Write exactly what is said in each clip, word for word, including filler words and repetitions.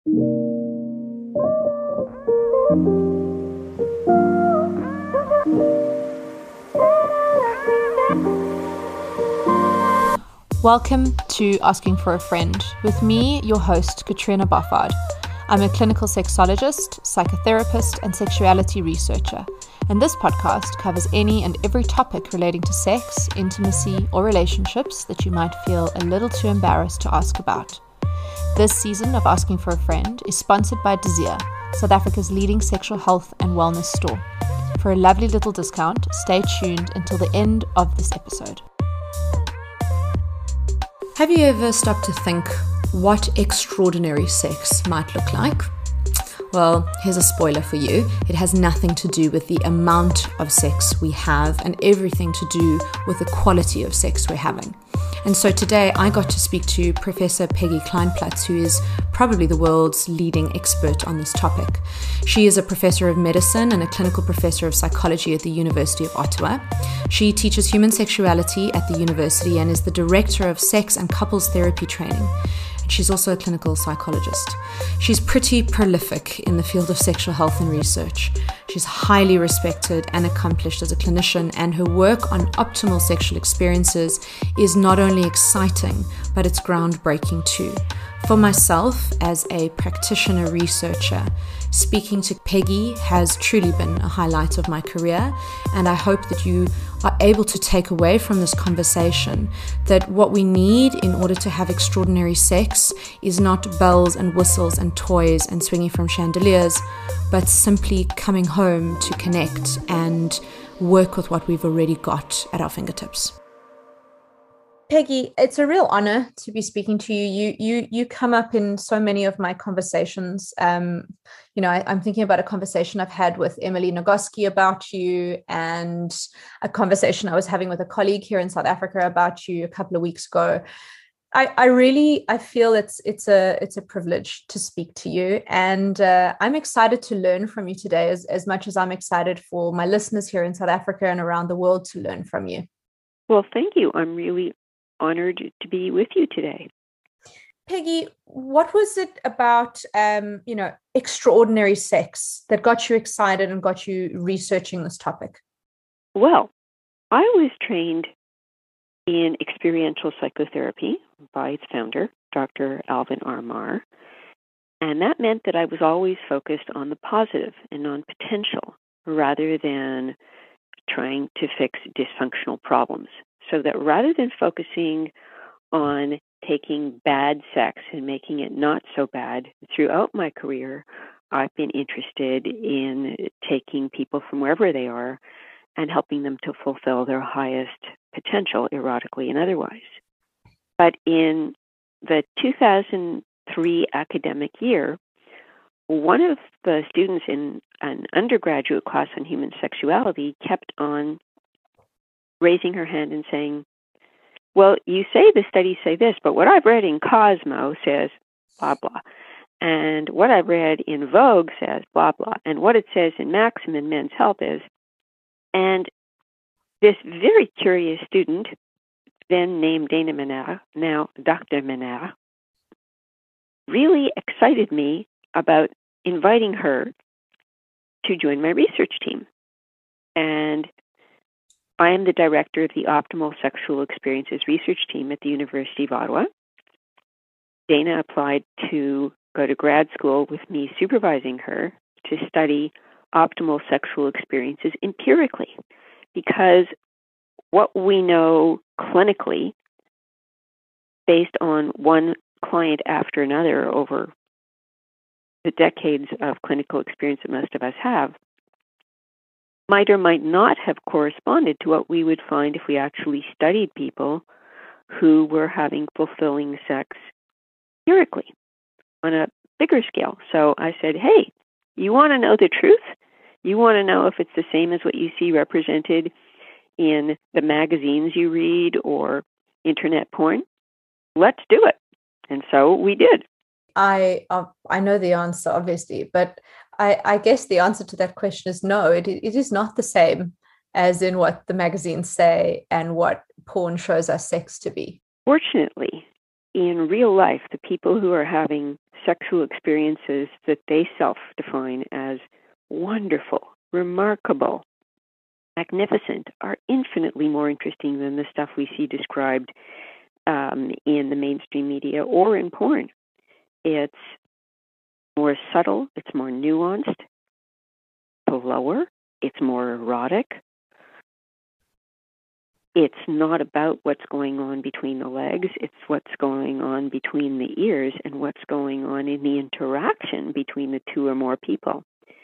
Welcome to Asking for a Friend, with me, your host, Katrina Boffard. I'm a clinical sexologist, psychotherapist, and sexuality researcher, and this podcast covers any and every topic relating to sex, intimacy, or relationships that you might feel a little too embarrassed to ask about. This season of Asking for a Friend is sponsored by Desire, South Africa's leading sexual health and wellness store. For a lovely little discount, stay tuned until the end of this episode. Have you ever stopped to think what extraordinary sex might look like? Well, here's a spoiler for you. It has nothing to do with the amount of sex we have and everything to do with the quality of sex we're having. And so today I got to speak to Professor Peggy Kleinplatz, who is probably the world's leading expert on this topic. She is a professor of medicine and a clinical professor of psychology at the University of Ottawa. She teaches human sexuality at the university and is the director of sex and couples therapy training. She's also a clinical psychologist. She's pretty prolific in the field of sexual health and research. She's highly respected and accomplished as a clinician, and her work on optimal sexual experiences is not only exciting, but it's groundbreaking too. For myself, as a practitioner researcher, speaking to Peggy has truly been a highlight of my career, and I hope that you are able to take away from this conversation that what we need in order to have extraordinary sex is not bells and whistles and toys and swinging from chandeliers, but simply coming home to connect and work with what we've already got at our fingertips. Peggy, it's a real honor to be speaking to you. You you you come up in so many of my conversations. Um, you know, I, I'm thinking about a conversation I've had with Emily Nagoski about you, and a conversation I was having with a colleague here in South Africa about you a couple of weeks ago. I, I really I feel it's it's a it's a privilege to speak to you, and uh, I'm excited to learn from you today as as much as I'm excited for my listeners here in South Africa and around the world to learn from you. Well, thank you. I'm really honored to be with you today. Peggy, what was it about, um, you know, extraordinary sex that got you excited and got you researching this topic? Well, I was trained in experiential psychotherapy by its founder, Doctor Alvin R. Marr, and that meant that I was always focused on the positive and on potential rather than trying to fix dysfunctional problems. So that rather than focusing on taking bad sex and making it not so bad, throughout my career, I've been interested in taking people from wherever they are and helping them to fulfill their highest potential, erotically and otherwise. But in the two thousand three academic year, one of the students in an undergraduate class on human sexuality kept on raising her hand and saying, well, you say the studies say this, but what I've read in Cosmo says blah, blah. And what I've read in Vogue says blah, blah. And what it says in Maxim in Men's Health is, and this very curious student, then named Dana Menard, now Doctor Menard, really excited me about inviting her to join my research team. And I am the director of the Optimal Sexual Experiences Research Team at the University of Ottawa. Dana applied to go to grad school with me supervising her to study optimal sexual experiences empirically, because what we know clinically, based on one client after another over the decades of clinical experience that most of us have, might or might not have corresponded to what we would find if we actually studied people who were having fulfilling sex empirically on a bigger scale. So I said, hey, you want to know the truth? You want to know if it's the same as what you see represented in the magazines you read or internet porn? Let's do it. And so we did. I uh, I know the answer, obviously, but I, I guess the answer to that question is no, it, it is not the same as in what the magazines say and what porn shows us sex to be. Fortunately, in real life, the people who are having sexual experiences that they self-define as wonderful, remarkable, magnificent are infinitely more interesting than the stuff we see described um, in the mainstream media or in porn. It's more subtle, it's more nuanced, slower, it's more erotic. It's not about what's going on between the legs, it's what's going on between the ears and what's going on in the interaction between the two or more people.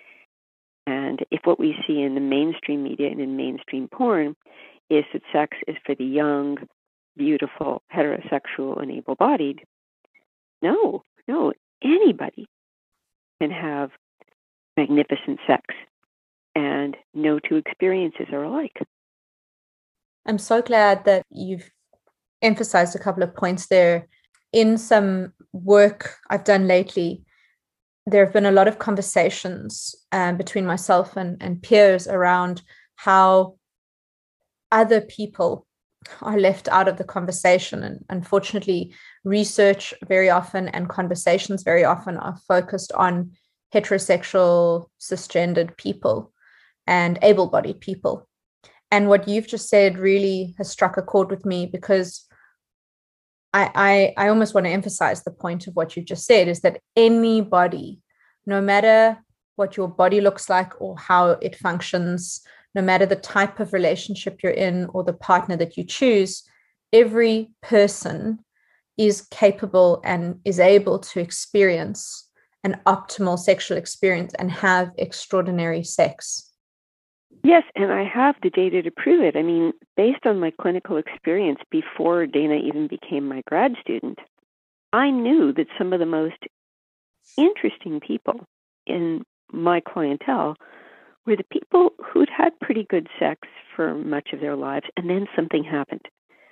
And if what we see in the mainstream media and in mainstream porn is that sex is for the young, beautiful, heterosexual, and able-bodied, no, no, anybody can have magnificent sex, and no two experiences are alike. I'm so glad that you've emphasized a couple of points there. In some work I've done lately, there have been a lot of conversations um, between myself and, and peers around how other people are left out of the conversation. And unfortunately, research very often and conversations very often are focused on heterosexual, cisgendered people and able-bodied people. And what you've just said really has struck a chord with me, because I, I, I almost want to emphasize the point of what you just said, is that anybody, no matter what your body looks like or how it functions, no matter the type of relationship you're in or the partner that you choose, every person is capable and is able to experience an optimal sexual experience and have extraordinary sex. Yes, and I have the data to prove it. I mean, based on my clinical experience before Dana even became my grad student, I knew that some of the most interesting people in my clientele were the people who'd had pretty good sex for much of their lives, and then something happened.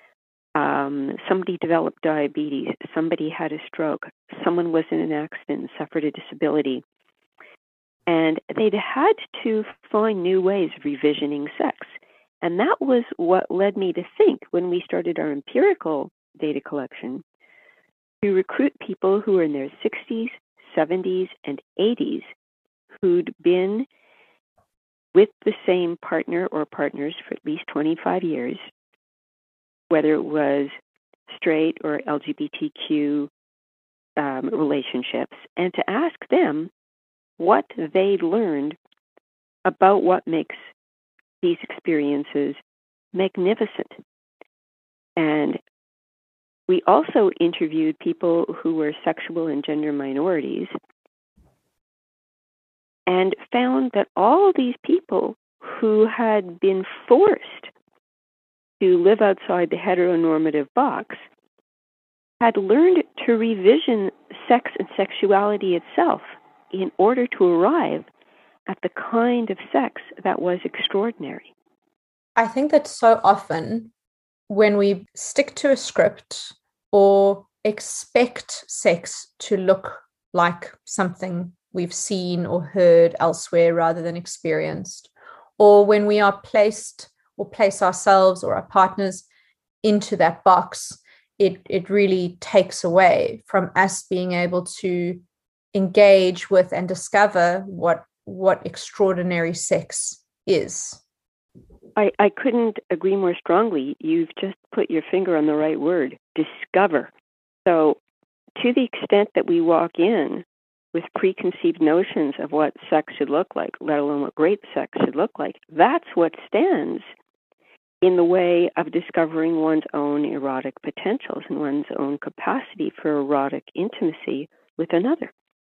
Um, somebody developed diabetes, somebody had a stroke, someone was in an accident and suffered a disability. And they'd had to find new ways of revisioning sex. And that was what led me to think, when we started our empirical data collection, to recruit people who were in their sixties, seventies, and eighties who'd been with the same partner or partners for at least twenty-five years, whether it was straight or L G B T Q um, relationships, and to ask them what they learned about what makes these experiences magnificent. And we also interviewed people who were sexual and gender minorities and found that all of these people who had been forced to live outside the heteronormative box had learned to revision sex and sexuality itself in order to arrive at the kind of sex that was extraordinary. I think that so often when we stick to a script or expect sex to look like something we've seen or heard elsewhere rather than experienced, or when we are placed or place ourselves or our partners into that box, it, it really takes away from us being able to engage with and discover what what extraordinary sex is. I, I couldn't agree more strongly. You've just put your finger on the right word, discover. So to the extent that we walk in with preconceived notions of what sex should look like, let alone what great sex should look like, that's what stands in the way of discovering one's own erotic potentials and one's own capacity for erotic intimacy with another.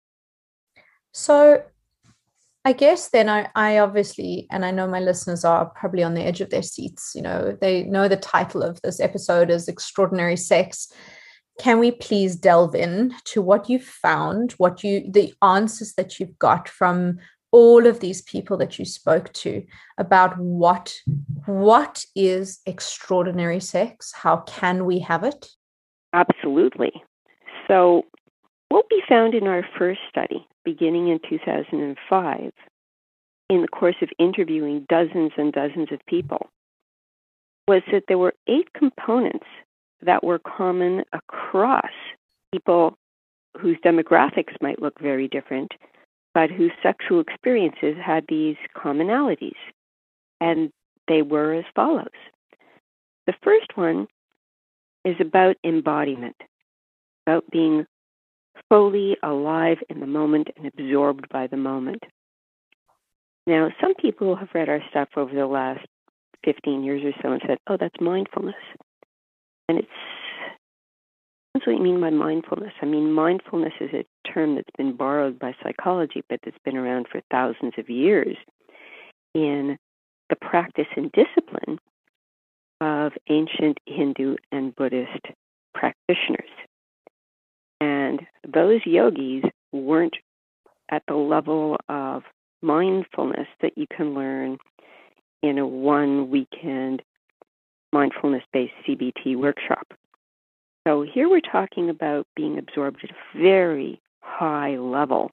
So I guess then I, I obviously, and I know my listeners are probably on the edge of their seats, you know, they know the title of this episode is Extraordinary Sex. Can we please delve in to what you've found, what you, the answers that you've got from all of these people that you spoke to about what, what is extraordinary sex? How can we have it? Absolutely. So what we found in our first study, beginning in two thousand five, in the course of interviewing dozens and dozens of people, was that there were eight components that were common across people whose demographics might look very different, but whose sexual experiences had these commonalities. And they were as follows. The first one is about embodiment, about being fully alive in the moment and absorbed by the moment. Now, some people have read our stuff over the last fifteen years or so and said, oh, that's mindfulness. And it's, that's what you mean by mindfulness. I mean, mindfulness is a term that's been borrowed by psychology, but that's been around for thousands of years in the practice and discipline of ancient Hindu and Buddhist practitioners. And those yogis weren't at the level of mindfulness that you can learn in a one weekend mindfulness-based C B T workshop. So here we're talking about being absorbed at a very high level,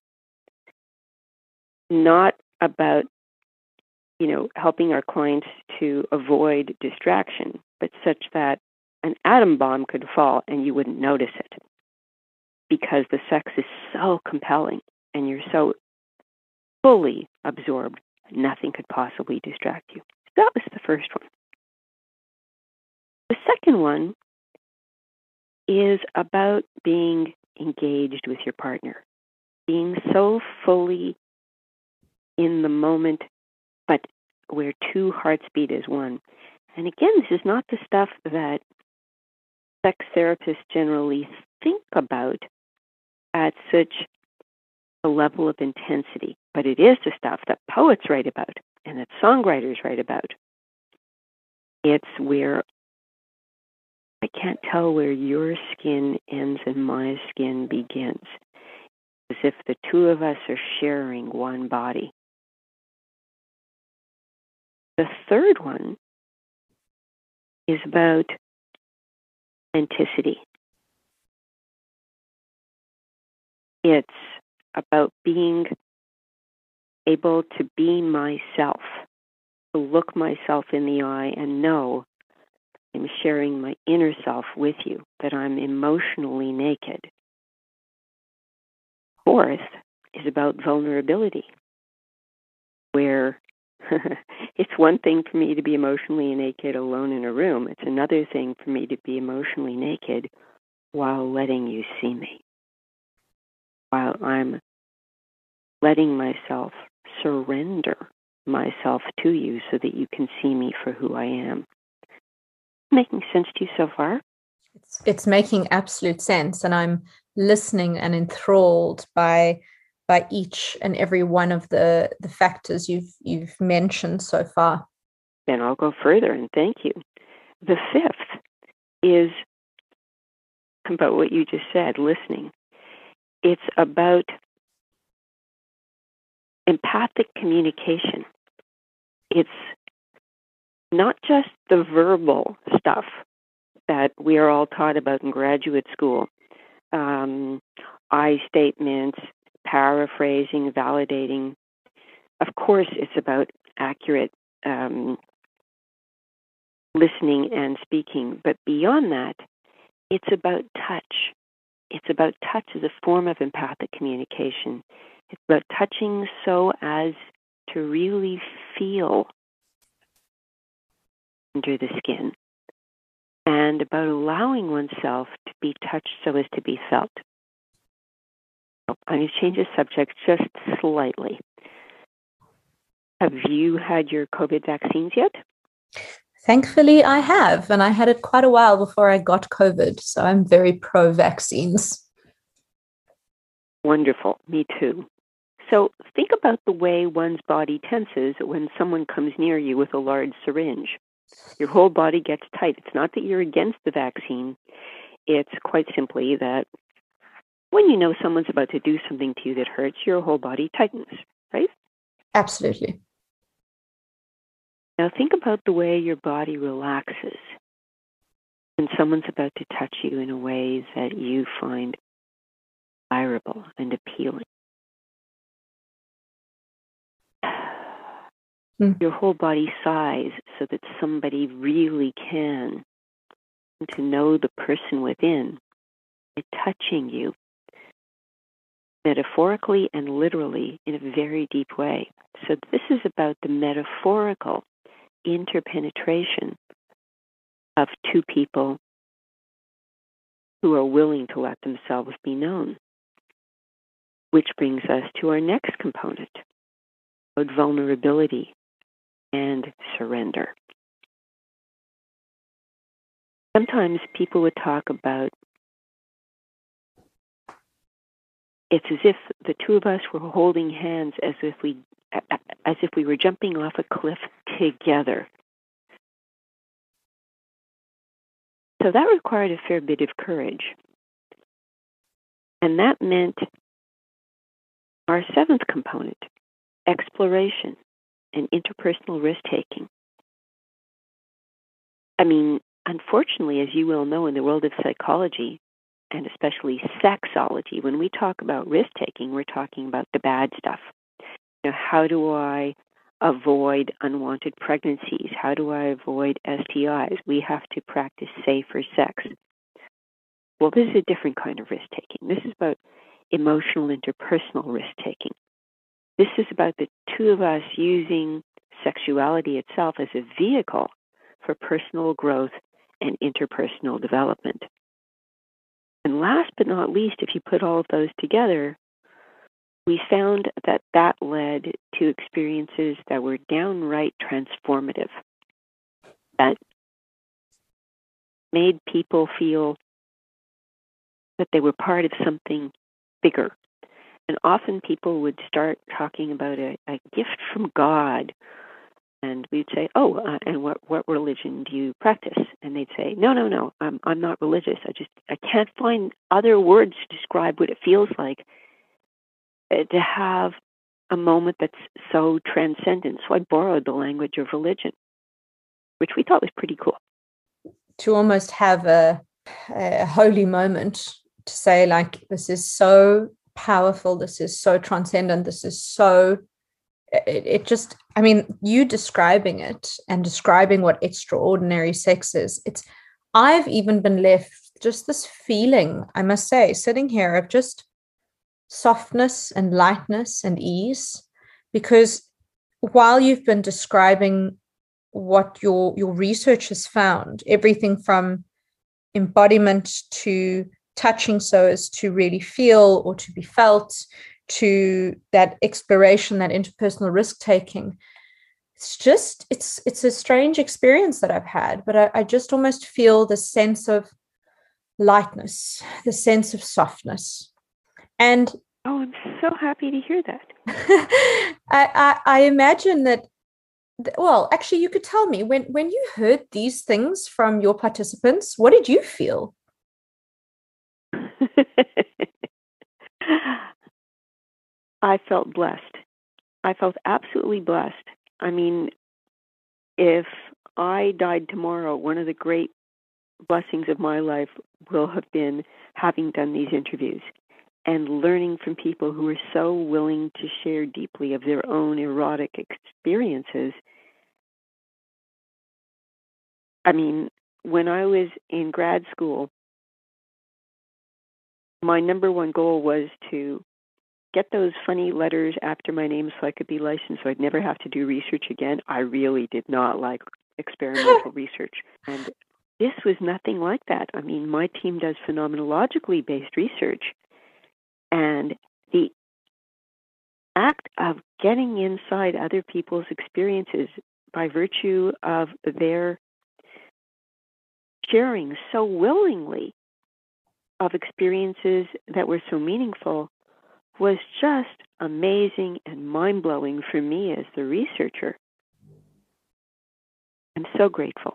not about, you know, helping our clients to avoid distraction, but such that an atom bomb could fall and you wouldn't notice it because the sex is so compelling and you're so fully absorbed, nothing could possibly distract you. So that was the first one. The second one is about being engaged with your partner, being so fully in the moment, but where two hearts beat as one. And again, this is not the stuff that sex therapists generally think about at such a level of intensity, but it is the stuff that poets write about and that songwriters write about. It's where I can't tell where your skin ends and my skin begins, as if the two of us are sharing one body. The third one is about authenticity. It's about being able to be myself, to look myself in the eye and know I'm sharing my inner self with you, that I'm emotionally naked. Fourth is about vulnerability, where it's one thing for me to be emotionally naked alone in a room. It's another thing for me to be emotionally naked while letting you see me, while I'm letting myself surrender myself to you so that you can see me for who I am. Making sense to you so far? It's, it's making absolute sense, and I'm listening and enthralled by by each and every one of the, the factors you've you've mentioned so far. Then I'll go further, and thank you. The fifth is about what you just said, listening. It's about empathic communication. It's not just the verbal stuff that we are all taught about in graduate school, um, I statements, paraphrasing, validating. Of course, it's about accurate um, listening and speaking, but beyond that, it's about touch. It's about touch as a form of empathic communication. It's about touching so as to really feel under the skin, and about allowing oneself to be touched so as to be felt. I'm going to change the subject just slightly. Have you had your COVID vaccines yet? Thankfully, I have, and I had it quite a while before I got COVID, so I'm very pro-vaccines. Wonderful. Me too. So think about the way one's body tenses when someone comes near you with a large syringe. Your whole body gets tight. It's not that you're against the vaccine. It's quite simply that when you know someone's about to do something to you that hurts, your whole body tightens, right? Absolutely. Now think about the way your body relaxes when someone's about to touch you in a way that you find desirable and appealing. Your whole body sighs so that somebody really can, and to know the person within by touching you metaphorically and literally in a very deep way. So this is about the metaphorical interpenetration of two people who are willing to let themselves be known. Which brings us to our next component, about vulnerability and surrender. Sometimes people would talk about it's as if the two of us were holding hands as if we as if we were jumping off a cliff together. So that required a fair bit of courage. And that meant our seventh component, exploration and interpersonal risk-taking. I mean, unfortunately, as you well know, in the world of psychology, and especially sexology, when we talk about risk-taking, we're talking about the bad stuff. You know, how do I avoid unwanted pregnancies? How do I avoid S T Is? We have to practice safer sex. Well, this is a different kind of risk-taking. This is about emotional interpersonal risk-taking. This is about the two of us using sexuality itself as a vehicle for personal growth and interpersonal development. And last but not least, if you put all of those together, we found that that led to experiences that were downright transformative, that made people feel that they were part of something bigger. And often people would start talking about a, a gift from God. And we'd say, oh, uh, and what, what religion do you practice? And they'd say, no, no, no, I'm, I'm not religious. I just, I can't find other words to describe what it feels like uh, to have a moment that's so transcendent. So I borrowed the language of religion, which we thought was pretty cool. To almost have a, a holy moment to say, like, this is so powerful, this is so transcendent, this is so, it, it just, I mean, you describing it and describing what extraordinary sex is, it's, I've even been left just this feeling, I must say, sitting here of just softness and lightness and ease, because while you've been describing what your your research has found, everything from embodiment to touching so as to really feel or to be felt, to that exploration, that interpersonal risk-taking, it's just, it's it's a strange experience that I've had, but I, I just almost feel the sense of lightness, the sense of softness. And oh, I'm so happy to hear that. I, I, I imagine that, well, actually, you could tell me, when, when you heard these things from your participants, what did you feel? I felt blessed. I felt absolutely blessed. I mean, if I died tomorrow, one of the great blessings of my life will have been having done these interviews and learning from people who are so willing to share deeply of their own erotic experiences. I mean, when I was in grad school, my number one goal was to get those funny letters after my name so I could be licensed so I'd never have to do research again. I really did not like experimental research. And this was nothing like that. I mean, my team does phenomenologically based research. And the act of getting inside other people's experiences by virtue of their sharing so willingly of experiences that were so meaningful was just amazing and mind-blowing for me as the researcher. I'm so grateful.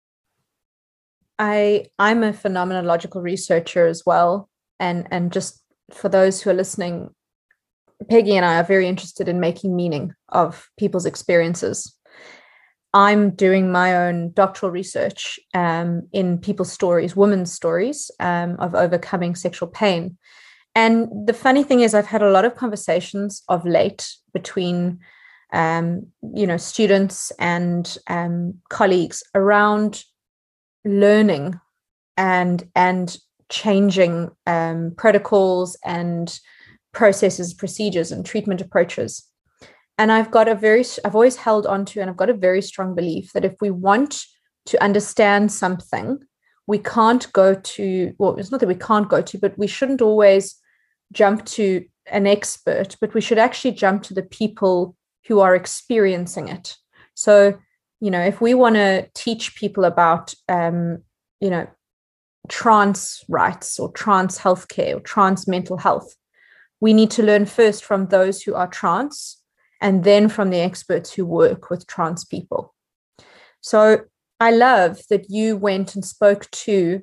I, I'm a phenomenological researcher as well. And, and just for those who are listening, Peggy and I are very interested in making meaning of people's experiences. I'm doing my own doctoral research um, in people's stories, women's stories um, of overcoming sexual pain. And the funny thing is, I've had a lot of conversations of late between, um, you know, students and um, colleagues around learning and and changing um, protocols and processes, procedures, and treatment approaches. And I've got a very, I've always held on to, and I've got a very strong belief that if we want to understand something, we can't go to, well, it's not that we can't go to, but we shouldn't always jump to an expert, but we should actually jump to the people who are experiencing it. So, you know, if we want to teach people about, um, you know, trans rights or trans healthcare or trans mental health, we need to learn first from those who are trans and then from the experts who work with trans people. So I love that you went and spoke to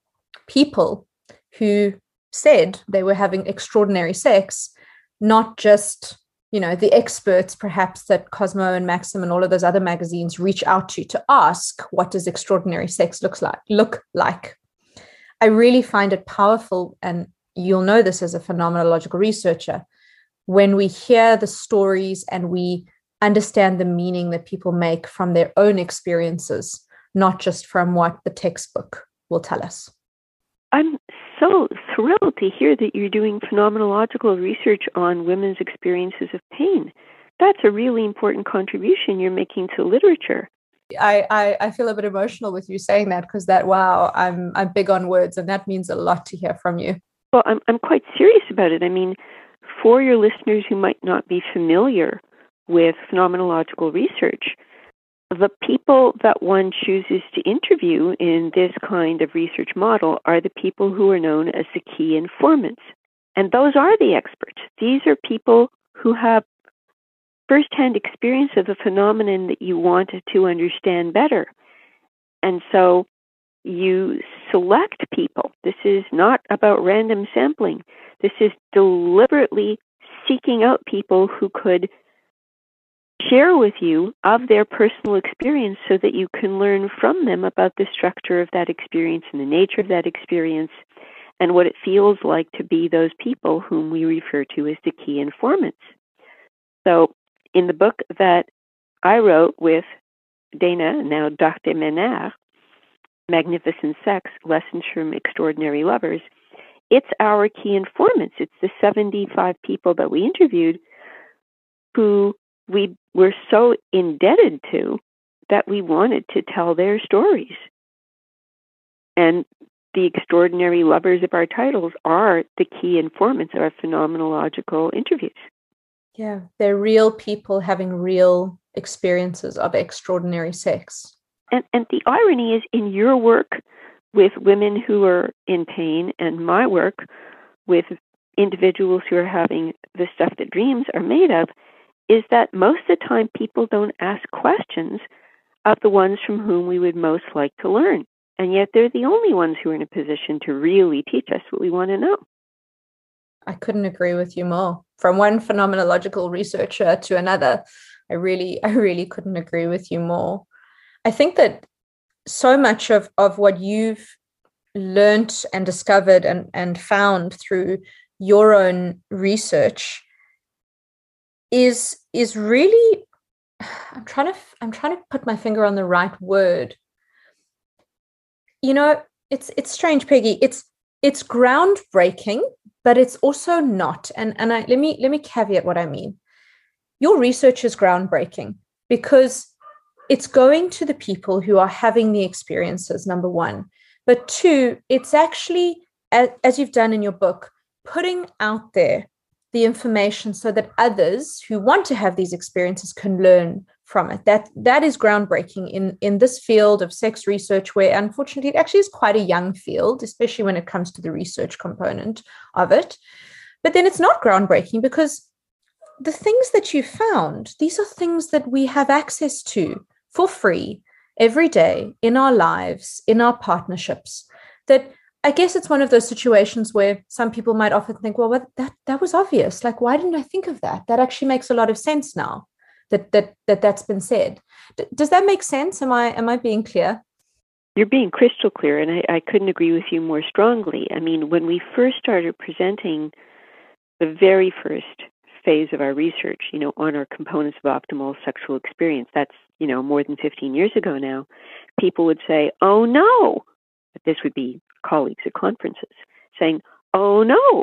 people who said they were having extraordinary sex, not just, you know, the experts perhaps that Cosmo and Maxim and all of those other magazines reach out to to ask, what does extraordinary sex looks like, look like? I really find it powerful, and you'll know this as a phenomenological researcher, when we hear the stories and we understand the meaning that people make from their own experiences, not just from what the textbook will tell us. I'm so thrilled to hear that you're doing phenomenological research on women's experiences of pain. That's a really important contribution you're making to literature. I, I, I feel a bit emotional with you saying that, because that, wow, I'm I'm big on words, and that means a lot to hear from you. Well, I'm I'm quite serious about it. I mean, for your listeners who might not be familiar with phenomenological research, the people that one chooses to interview in this kind of research model are the people who are known as the key informants. And those are the experts. These are people who have firsthand experience of the phenomenon that you wanted to understand better. And so you select people. This is not about random sampling. This is deliberately seeking out people who could share with you of their personal experience so that you can learn from them about the structure of that experience and the nature of that experience and what it feels like to be those people whom we refer to as the key informants. So in the book that I wrote with Dana, now Doctor Menard, Magnificent Sex, Lessons from Extraordinary Lovers, it's our key informants. It's the seventy-five people that we interviewed who we were so indebted to that we wanted to tell their stories. And the extraordinary lovers of our titles are the key informants of our phenomenological interviews. Yeah, they're real people having real experiences of extraordinary sex. And, and the irony is, in your work with women who are in pain and my work with individuals who are having the stuff that dreams are made of, is that most of the time people don't ask questions of the ones from whom we would most like to learn. And yet they're the only ones who are in a position to really teach us what we want to know. I couldn't agree with you more. From one phenomenological researcher to another, I really, I really couldn't agree with you more. I think that so much of, of what you've learnt and discovered and, and found through your own research is is really, I'm trying to I'm trying to put my finger on the right word. You know, it's it's strange, Peggy. It's it's groundbreaking, but it's also not. And and I let me let me caveat what I mean. Your research is groundbreaking because it's going to the people who are having the experiences, number one. But two, it's actually, as, as you've done in your book, putting out there the information so that others who want to have these experiences can learn from it. That that is groundbreaking in, in this field of sex research, where unfortunately it actually is quite a young field, especially when it comes to the research component of it. But then it's not groundbreaking because the things that you found, these are things that we have access to for free every day in our lives, in our partnerships, that I guess it's one of those situations where some people might often think, well, what, that that was obvious. Like, why didn't I think of that? That actually makes a lot of sense now that that, that that's been said. D- does that make sense? Am I am I being clear? You're being crystal clear, and I, I couldn't agree with you more strongly. I mean, when we first started presenting the very first phase of our research, you know, on our components of optimal sexual experience, that's, you know, more than fifteen years ago now, people would say, oh, no. But this would be colleagues at conferences saying, oh, no,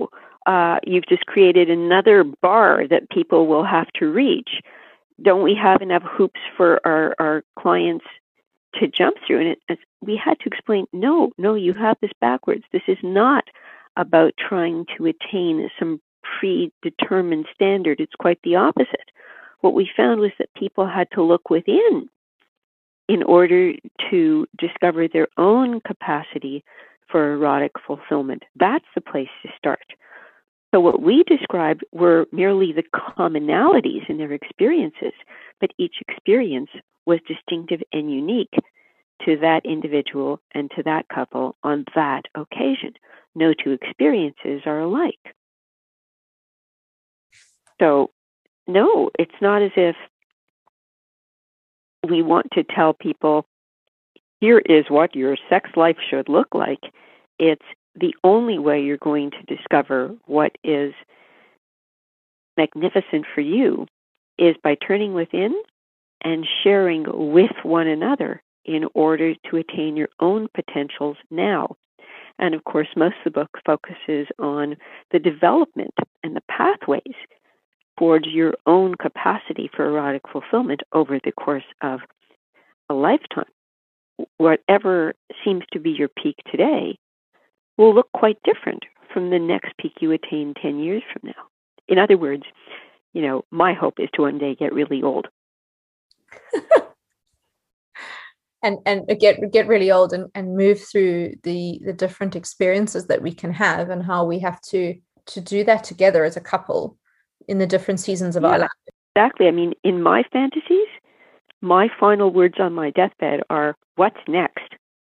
uh, you've just created another bar that people will have to reach. Don't we have enough hoops for our, our clients to jump through? And it, we had to explain, no, no, you have this backwards. This is not about trying to attain some predetermined standard. It's quite the opposite. What we found was that people had to look within in order to discover their own capacity for erotic fulfillment. That's the place to start. So what we described were merely the commonalities in their experiences, but each experience was distinctive and unique to that individual and to that couple on that occasion. No two experiences are alike. So, no, it's not as if we want to tell people, here is what your sex life should look like. It's the only way you're going to discover what is magnificent for you is by turning within and sharing with one another in order to attain your own potentials now. And of course, most of the book focuses on the development and the pathways towards your own capacity for erotic fulfillment over the course of a lifetime. Whatever seems to be your peak today will look quite different from the next peak you attain ten years from now. In other words, you know, my hope is to one day get really old. and and get get really old and, and move through the the different experiences that we can have, and how we have to to do that together as a couple in the different seasons of yeah, our life. Exactly. I mean, in my fantasies, my final words on my deathbed are, what's next?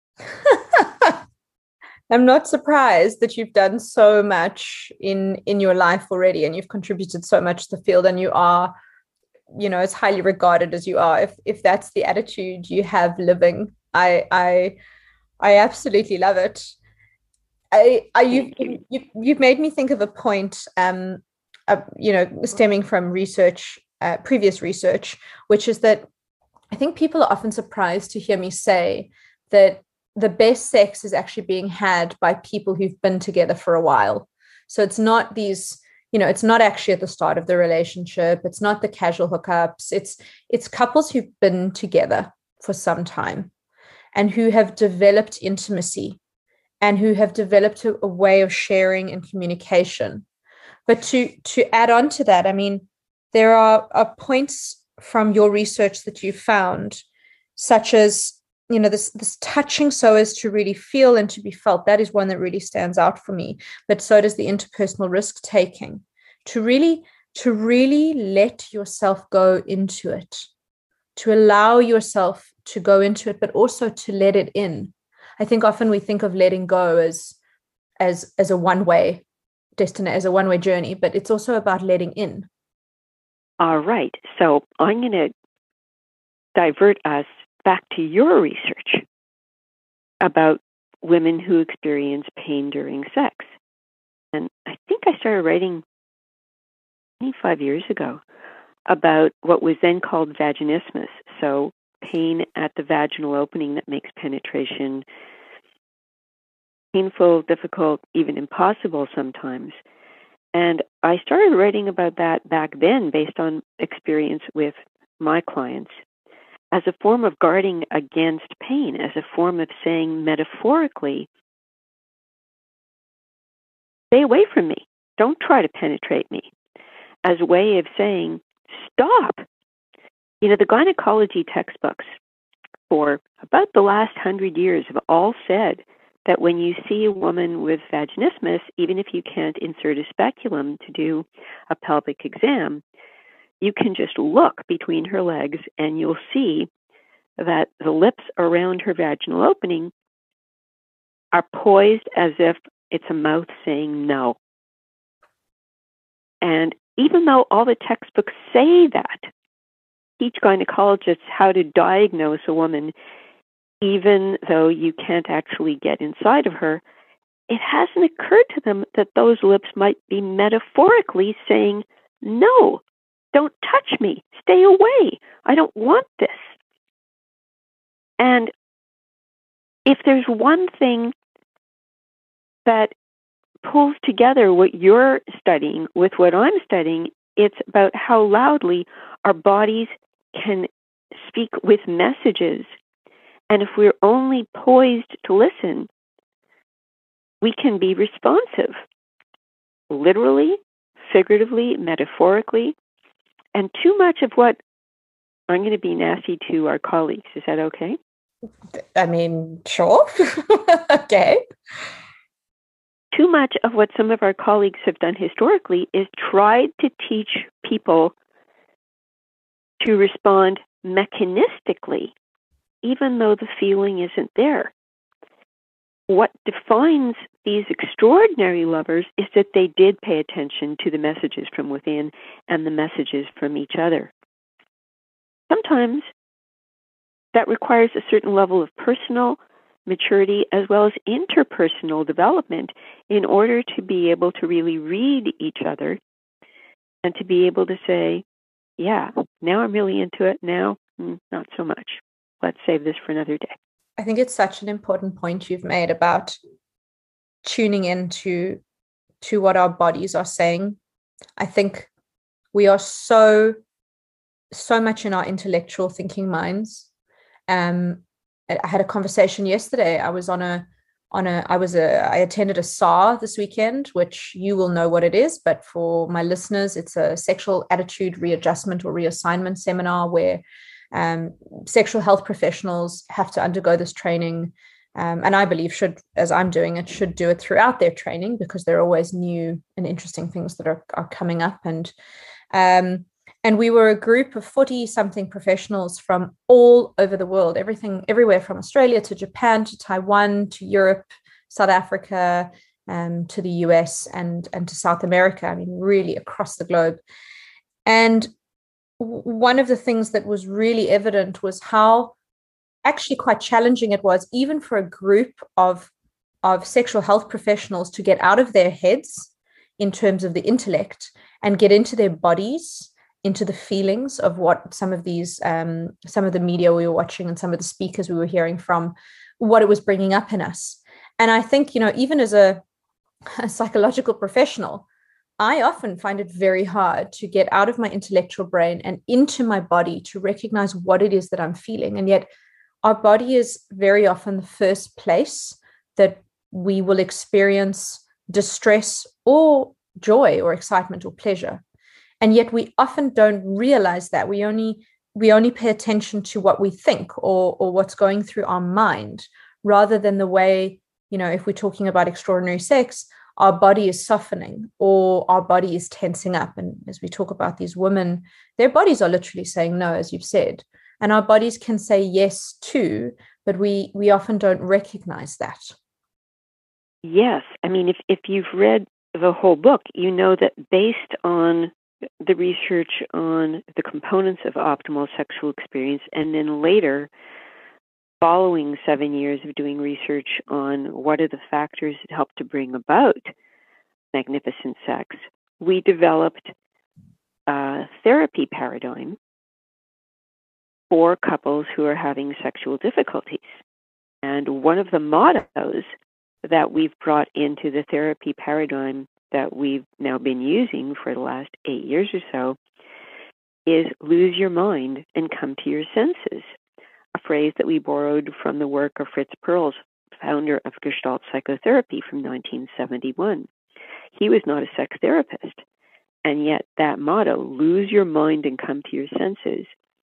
I'm not surprised that you've done so much in in your life already, and you've contributed so much to the field, and you are, you know, as highly regarded as you are. If if that's the attitude you have living, I I I absolutely love it. I I you've you. you you've made me think of a point, um, uh, you know, stemming from research, uh, previous research, which is that I think people are often surprised to hear me say that the best sex is actually being had by people who've been together for a while. So it's not these, you know, it's not actually at the start of the relationship. It's not the casual hookups. It's it's couples who've been together for some time and who have developed intimacy and who have developed a, a way of sharing and communication. But to to add on to that, I mean, there are, are points from your research that you found, such as, you know, this this touching so as to really feel and to be felt. That is one that really stands out for me. But so does the interpersonal risk taking, to really to really let yourself go into it, to allow yourself to go into it, but also to let it in. I think often we think of letting go as as as a one-way destination, as a one-way journey, but it's also about letting in. All right. So I'm going to divert us back to your research about women who experience pain during sex. And I think I started writing twenty-five years ago about what was then called vaginismus. So pain at the vaginal opening that makes penetration painful, difficult, even impossible sometimes. And I started writing about that back then based on experience with my clients as a form of guarding against pain, as a form of saying metaphorically, stay away from me. Don't try to penetrate me. As a way of saying, stop. You know, the gynecology textbooks for about the last hundred years have all said that when you see a woman with vaginismus, even if you can't insert a speculum to do a pelvic exam, you can just look between her legs and you'll see that the lips around her vaginal opening are poised as if it's a mouth saying no. And even though all the textbooks say that, teach gynecologists how to diagnose a woman, even though you can't actually get inside of her, it hasn't occurred to them that those lips might be metaphorically saying, no, don't touch me, stay away, I don't want this. And if there's one thing that pulls together what you're studying with what I'm studying. It's about how loudly our bodies can speak with messages. And if we're only poised to listen, we can be responsive, literally, figuratively, metaphorically. And too much of what, I'm going to be nasty to our colleagues. Is that okay? I mean, sure. Okay. Too much of what some of our colleagues have done historically is tried to teach people to respond mechanistically, even though the feeling isn't there. What defines these extraordinary lovers is that they did pay attention to the messages from within and the messages from each other. Sometimes that requires a certain level of personal maturity as well as interpersonal development in order to be able to really read each other and to be able to say, yeah, now I'm really into it. Now, mm, not so much. Let's save this for another day. I think it's such an important point you've made about tuning into to what our bodies are saying. I think we are so, so much in our intellectual thinking minds. Um, I had a conversation yesterday. I was on a, on a, I was a, I attended a S A R this weekend, which you will know what it is, but for my listeners, it's a sexual attitude readjustment or reassignment seminar where um, sexual health professionals have to undergo this training. Um, and I believe should, as I'm doing it, should do it throughout their training because there are always new and interesting things that are, are coming up. And, um, And we were a group of forty-something professionals from all over the world, everything, everywhere from Australia to Japan to Taiwan to Europe, South Africa, um, to the U S and, and to South America. I mean, really across the globe. And w- one of the things that was really evident was how actually quite challenging it was, even for a group of, of sexual health professionals to get out of their heads in terms of the intellect and get into their bodies, into the feelings of what some of these, um, some of the media we were watching and some of the speakers we were hearing from, what it was bringing up in us. And I think, you know, even as a, a psychological professional, I often find it very hard to get out of my intellectual brain and into my body to recognize what it is that I'm feeling. And yet our body is very often the first place that we will experience distress or joy or excitement or pleasure. And yet we often don't realize that. We only we only pay attention to what we think or or what's going through our mind, rather than the way, you know, if we're talking about extraordinary sex, our body is softening or our body is tensing up. And as we talk about these women, their bodies are literally saying no, as you've said. And our bodies can say yes too, but we we often don't recognize that. Yes. I mean, if, if you've read the whole book, you know that based on the research on the components of optimal sexual experience, and then later, following seven years of doing research on what are the factors that help to bring about magnificent sex, we developed a therapy paradigm for couples who are having sexual difficulties. And one of the mottos that we've brought into the therapy paradigm that we've now been using for the last eight years or so is lose your mind and come to your senses, a phrase that we borrowed from the work of Fritz Perls, founder of Gestalt psychotherapy from nineteen seventy-one. He was not a sex therapist, and yet that motto, lose your mind and come to your senses,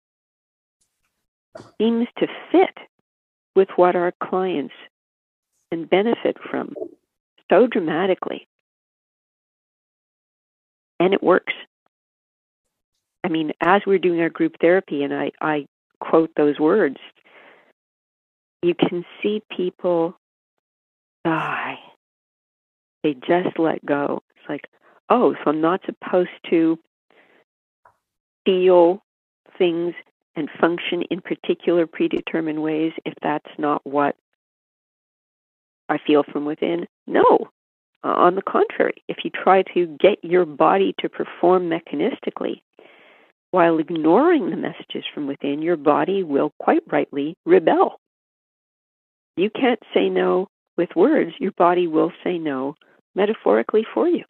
seems to fit with what our clients can benefit from so dramatically. And it works. I mean, as we're doing our group therapy, and I, I quote those words, you can see people die. They just let go. It's like, oh, so I'm not supposed to feel things and function in particular predetermined ways if that's not what I feel from within? No. Uh, on the contrary, if you try to get your body to perform mechanistically while ignoring the messages from within, your body will quite rightly rebel. You can't say no with words. Your body will say no metaphorically for you.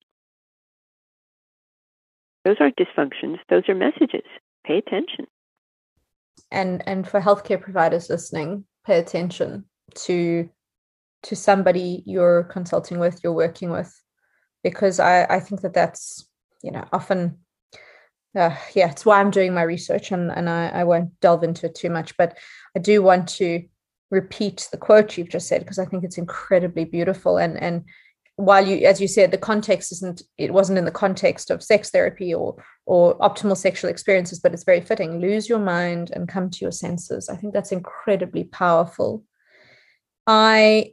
Those aren't dysfunctions. Those are messages. Pay attention. And and for healthcare providers listening, pay attention to to somebody you're consulting with, you're working with, because I, I think that that's, you know, often, uh, yeah, it's why I'm doing my research, and, and I, I won't delve into it too much, but I do want to repeat the quote you've just said, because I think it's incredibly beautiful. And, and while you, as you said, the context isn't, it wasn't in the context of sex therapy or, or optimal sexual experiences, but it's very fitting. Lose your mind and come to your senses. I think that's incredibly powerful. I,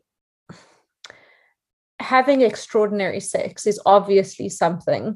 having extraordinary sex is obviously something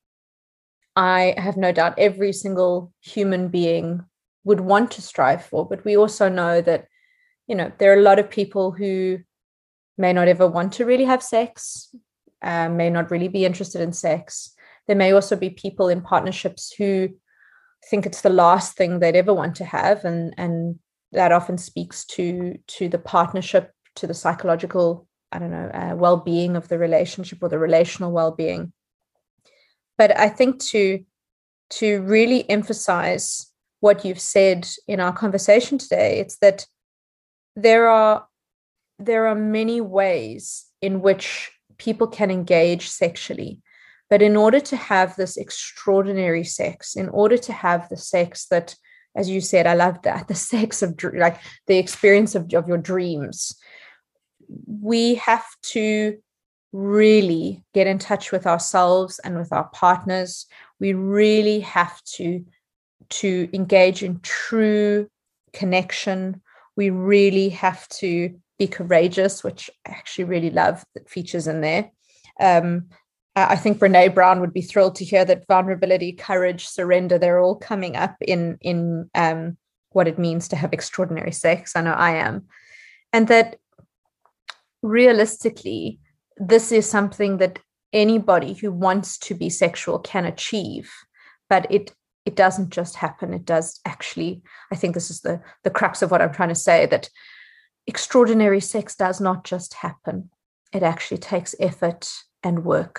I have no doubt every single human being would want to strive for. But we also know that, you know, there are a lot of people who may not ever want to really have sex, uh, may not really be interested in sex. There may also be people in partnerships who think it's the last thing they'd ever want to have. And, and that often speaks to, to the partnership, to the psychological, I don't know, uh, well-being of the relationship or the relational well-being. But I think to, to really emphasize what you've said in our conversation today, it's that there are, there are many ways in which people can engage sexually. But in order to have this extraordinary sex, in order to have the sex that, as you said, I love that, the sex of, like the experience of, of your dreams, we have to really get in touch with ourselves and with our partners. We really have to, to engage in true connection. We really have to be courageous, which I actually really love that features in there. Um, I think Brene Brown would be thrilled to hear that vulnerability, courage, surrender, they're all coming up in, in um, what it means to have extraordinary sex. I know I am. And that realistically, this is something that anybody who wants to be sexual can achieve, but it it doesn't just happen. It does actually, I think this is the, the crux of what I'm trying to say, that extraordinary sex does not just happen. It actually takes effort and work.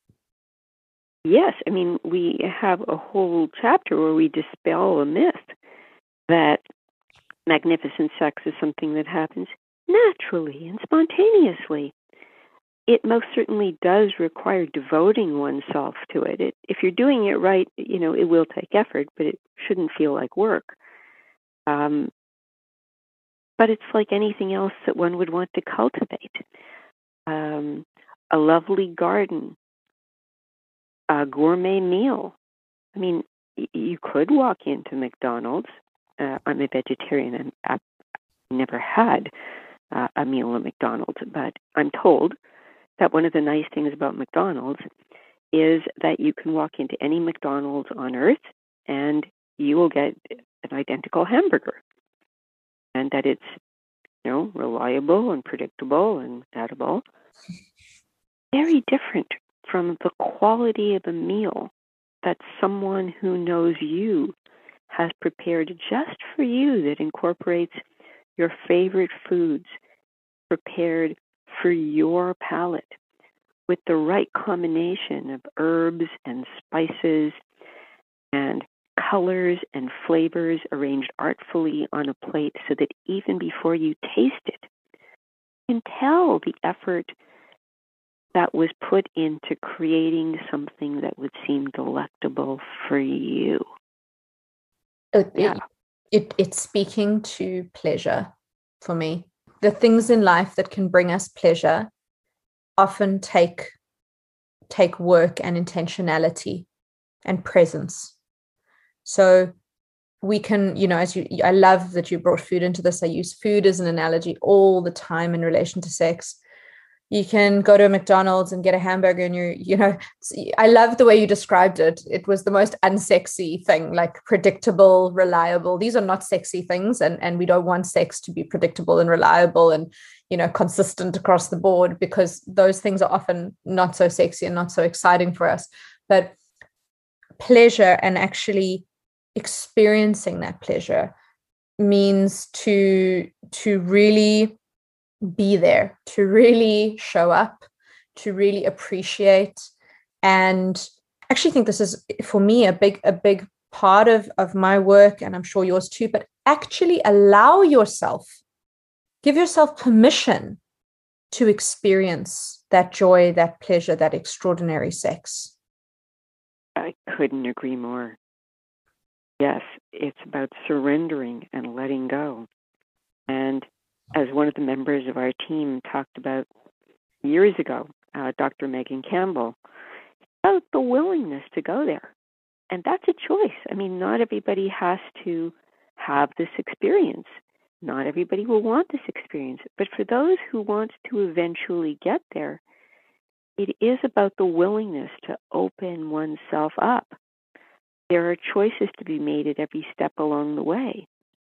Yes, I mean, we have a whole chapter where we dispel a myth that magnificent sex is something that happens naturally and spontaneously. It most certainly does require devoting oneself to it. it. If you're doing it right, you know, it will take effort, but it shouldn't feel like work. Um, but it's like anything else that one would want to cultivate. Um, a lovely garden, a gourmet meal. I mean, y- you could walk into McDonald's. Uh, I'm a vegetarian and I've never had uh, a meal at McDonald's, but I'm told that one of the nice things about McDonald's is that you can walk into any McDonald's on earth and you will get an identical hamburger, and that it's, you know, reliable and predictable and edible. Very different from the quality of a meal that someone who knows you has prepared just for you, that incorporates your favorite foods, prepared for your palate, with the right combination of herbs and spices and colors and flavors arranged artfully on a plate so that even before you taste it, you can tell the effort that was put into creating something that would seem delectable for you. It, yeah. it, it, it's speaking to pleasure for me. The things in life that can bring us pleasure often take take work and intentionality and presence. So we can, you know, as you, I love that you brought food into this. I use food as an analogy all the time in relation to sex. You can go to a McDonald's and get a hamburger and you're, you know, I love the way you described it. It was the most unsexy thing, like predictable, reliable. These are not sexy things. And, and we don't want sex to be predictable and reliable and, you know, consistent across the board, because those things are often not so sexy and not so exciting for us. But pleasure and actually experiencing that pleasure means to, to really be there, to really show up, to really appreciate. And I actually think this is, for me, a big, a big part of, of my work, and I'm sure yours too, but actually allow yourself, give yourself permission to experience that joy, that pleasure, that extraordinary sex. I couldn't agree more. Yes, it's about surrendering and letting go. And as one of the members of our team talked about years ago, uh, Doctor Megan Campbell, it's about the willingness to go there. And that's a choice. I mean, not everybody has to have this experience. Not everybody will want this experience. But for those who want to eventually get there, it is about the willingness to open oneself up. There are choices to be made at every step along the way.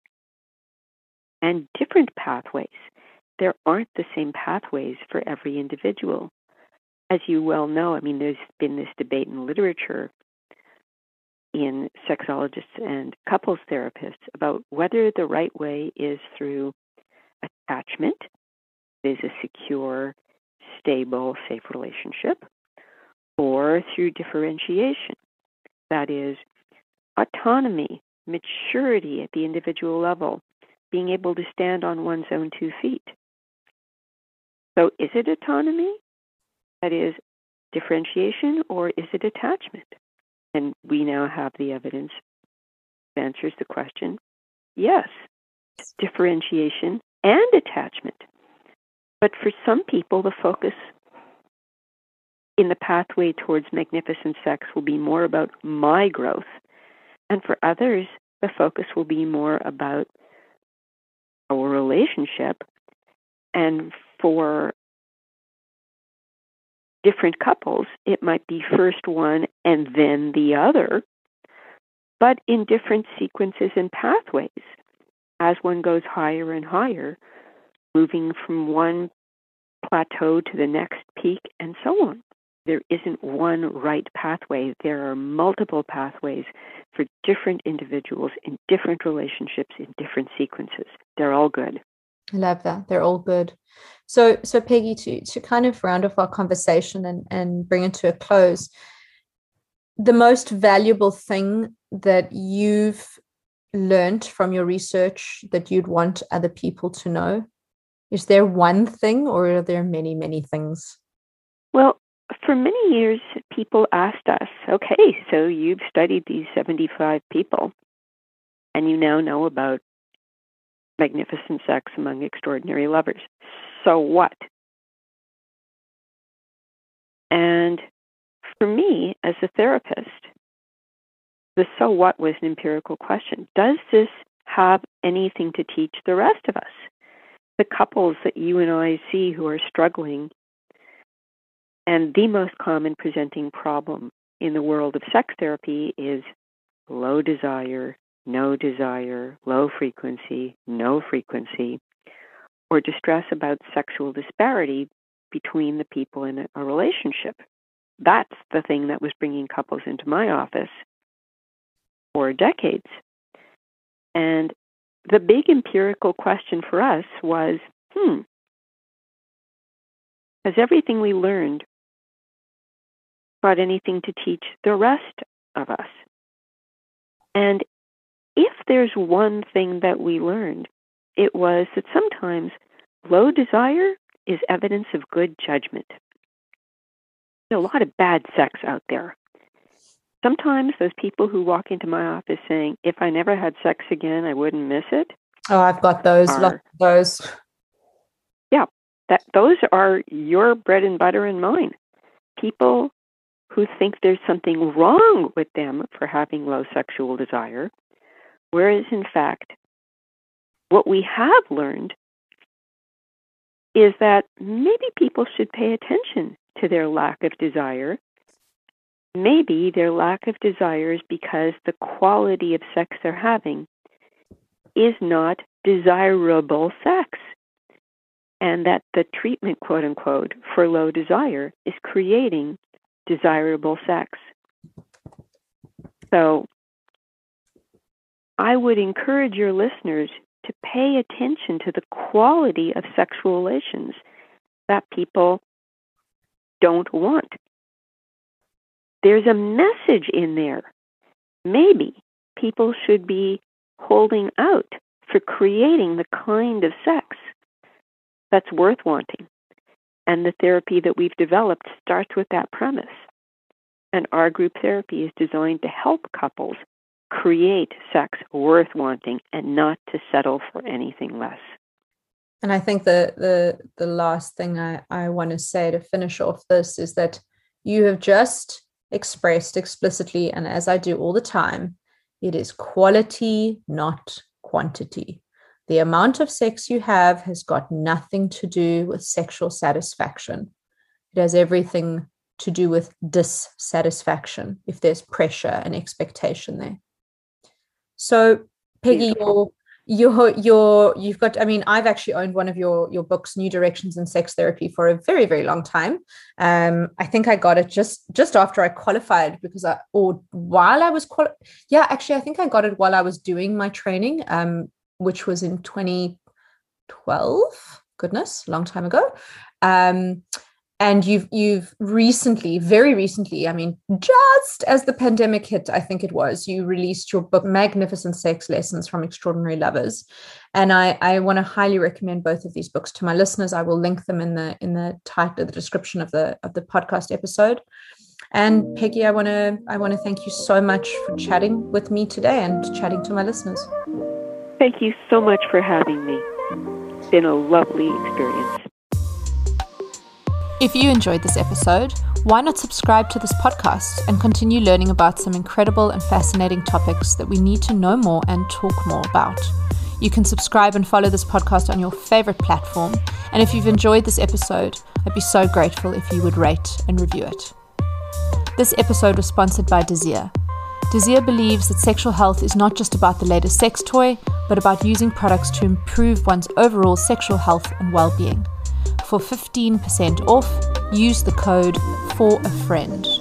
And different pathways. There aren't the same pathways for every individual. As you well know, I mean, there's been this debate in literature in sexologists and couples therapists about whether the right way is through attachment, is a secure, stable, safe relationship, or through differentiation. That is, autonomy, maturity at the individual level, being able to stand on one's own two feet. So is it autonomy? That is, differentiation, or is it attachment? And we now have the evidence that answers the question, yes, differentiation and attachment. But for some people, the focus in the pathway towards magnificent sex will be more about my growth. And for others, the focus will be more about our relationship. And for different couples, it might be first one and then the other, but in different sequences and pathways as one goes higher and higher, moving from one plateau to the next peak and so on. There isn't one right pathway. There are multiple pathways for different individuals in different relationships in different sequences. They're all good. I love that. They're all good. So, so Peggy, to, to kind of round off our conversation and, and bring it to a close, the most valuable thing that you've learned from your research that you'd want other people to know, is there one thing, or are there many, many things? Well, for many years, people asked us, okay, so you've studied these seventy-five people, and you now know about magnificent sex among extraordinary lovers. So what? And for me, as a therapist, the so what was an empirical question. Does this have anything to teach the rest of us? The couples that you and I see who are struggling, and the most common presenting problem in the world of sex therapy is low desire, no desire, low frequency, no frequency, or distress about sexual disparity between the people in a relationship. That's the thing that was bringing couples into my office for decades. And the big empirical question for us was, hmm, has everything we learned got anything to teach the rest of us? And if there's one thing that we learned, it was that sometimes low desire is evidence of good judgment. There's a lot of bad sex out there. Sometimes those people who walk into my office saying, if I never had sex again, I wouldn't miss it. Oh, I've got those, are, lots of those. Yeah, that those are your bread and butter and mine. People who think there's something wrong with them for having low sexual desire, whereas in fact, what we have learned is that maybe people should pay attention to their lack of desire. Maybe their lack of desire is because the quality of sex they're having is not desirable sex, and that the treatment, quote unquote, for low desire is creating desirable sex. So I would encourage your listeners to pay attention to the quality of sexual relations that people don't want. There's a message in there. Maybe people should be holding out for creating the kind of sex that's worth wanting. And the therapy that we've developed starts with that premise. And our group therapy is designed to help couples create sex worth wanting and not to settle for anything less. And I think the the the last thing I, I want to say to finish off this is that you have just expressed explicitly, and as I do all the time, it is quality, not quantity. The amount of sex you have has got nothing to do with sexual satisfaction. It has everything to do with dissatisfaction if there's pressure and expectation there. So, Peggy, your, your, your, you've got, I mean, I've actually owned one of your, your books, New Directions in Sex Therapy, for a very, very long time. Um, I think I got it just, just after I qualified because I, or while I was, quali- yeah, actually, I think I got it while I was doing my training, um, which was in twenty twelve. Goodness, long time ago. Um, And you've you've recently, very recently, I mean, just as the pandemic hit, I think it was, you released your book, Magnificent Sex Lessons from Extraordinary Lovers. And I, I want to highly recommend both of these books to my listeners. I will link them in the in the title, the description of the of the podcast episode. And Peggy, I want to I want to thank you so much for chatting with me today and chatting to my listeners. Thank you so much for having me. It's been a lovely experience. If you enjoyed this episode, why not subscribe to this podcast and continue learning about some incredible and fascinating topics that we need to know more and talk more about. You can subscribe and follow this podcast on your favorite platform. And if you've enjoyed this episode, I'd be so grateful if you would rate and review it. This episode was sponsored by Desire. Desire believes that sexual health is not just about the latest sex toy, but about using products to improve one's overall sexual health and well-being. For fifteen percent off, use the code for a friend.